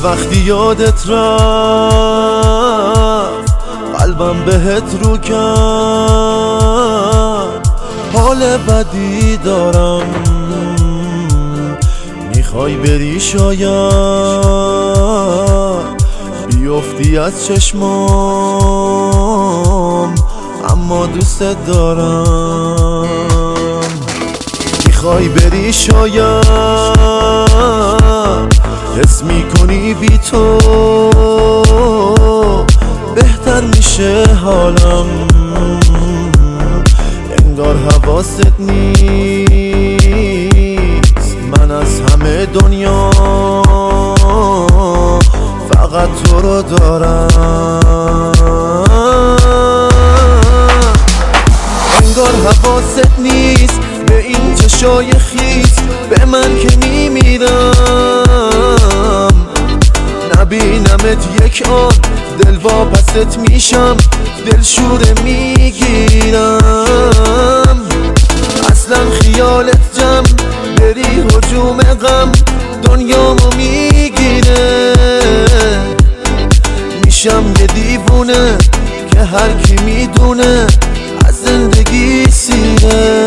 وقتی یادت رفت قلبم بهت رو کرد، حال بدی دارم میخوای بری شاید بیفتی از چشمام، اما دوستت دارم. میخوای بری شاید حس میکنی بی تو بهتر میشه حالم، انگار حواست نیست من از همه دنیا فقط تو رو دارم. انگار حواست نیست به این چشای خیس، به من که میمیرم نبینمت یک آن دل واپست میشم، دلشوره میگیرم. اصلا خیالت جمع بری هجوم غم دنیامو میگیره، میشم یه دیوونه که هر کی میدونه از زندگی سیره.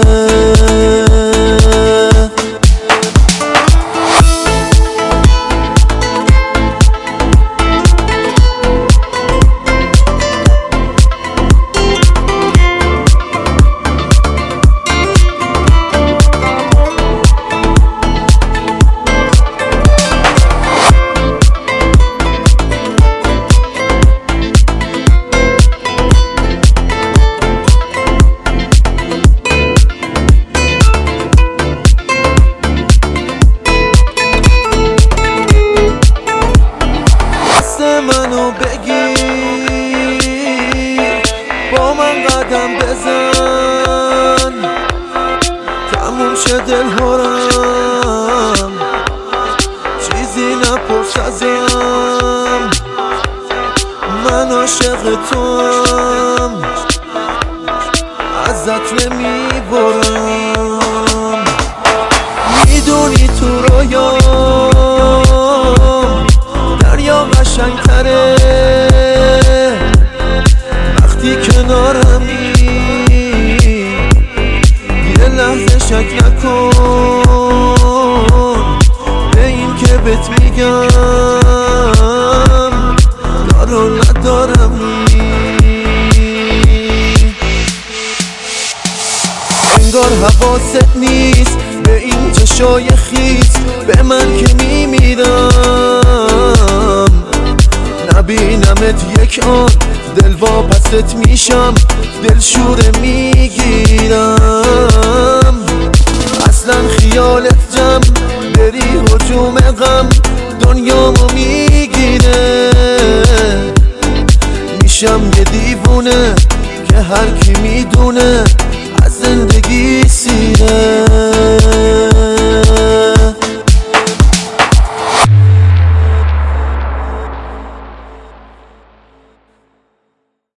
منو بگیر با من قدم بزن، تموم شه دلهارم چیزی نپرس ازم، من عاشق توام ازت نمیبرم. میدونی تو رویام دریا قشنگتره وقتی کنارمی، یه لحظه شک نکن به این که بهت میگم دارو ندارمی. انگار حواست نیست به این چشای خیس، به من که میمیرم نبینمت یک آن دل واپست میشم، دلشوره میگیرم. اصلا خیالت جمع بری هجوم غم دنیامو میگیره، میشم یه دیوونه که هر کی میدونه